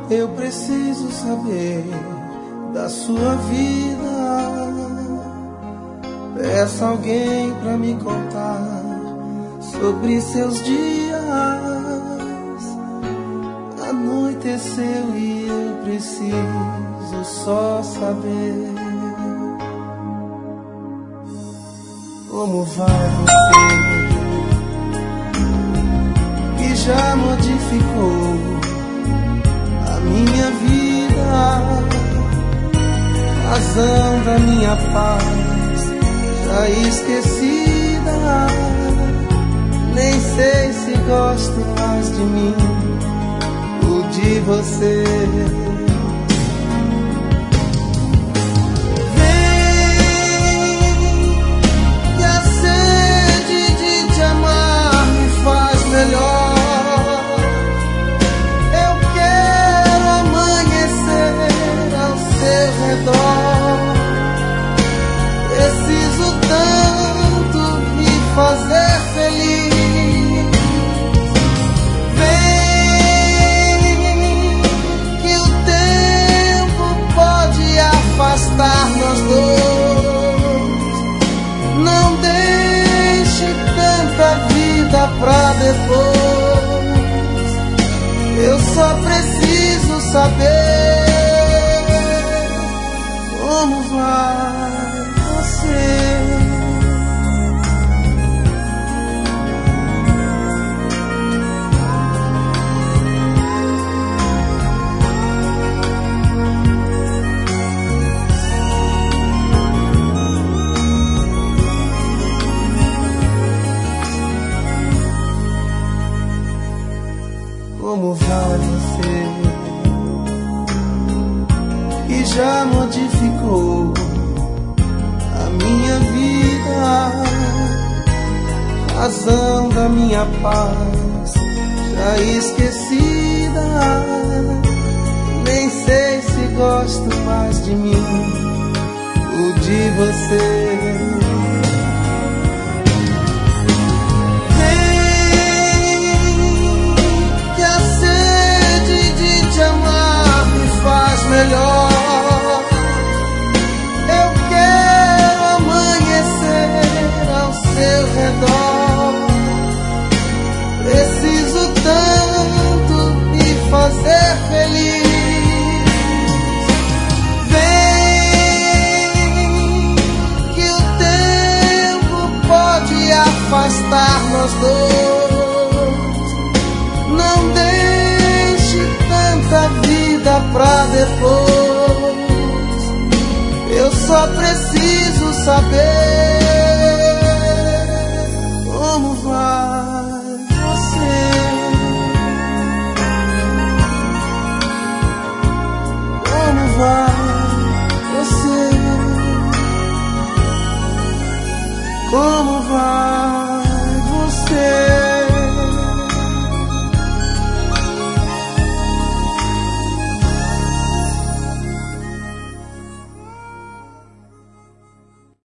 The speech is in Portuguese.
Eu preciso saber da sua vida. Peça alguém pra me contar sobre seus dias. Anoiteceu e eu preciso só saber como vai você, que já modificou a minha vida, razão da minha paz já esquecida. Nem sei se gosto mais de mim ou de você. Vem, que a sede de te amar me faz melhor. Eu quero amanhecer ao seu redor. Preciso tanto me fazer feliz. Afastar nós dois. Não deixe tanta vida pra depois. Eu só preciso saber como vai você. Como vai você, que já modificou a minha vida, razão da minha paz já esquecida. Nem sei se gosto mais de mim ou de você. Melhor, eu quero amanhecer ao seu redor. Preciso tanto me fazer feliz. Vem, que o tempo pode afastar nós dois. Não deixe tanta vida pra depois. Eu só preciso saber como vai você. Como vai você? Como vai?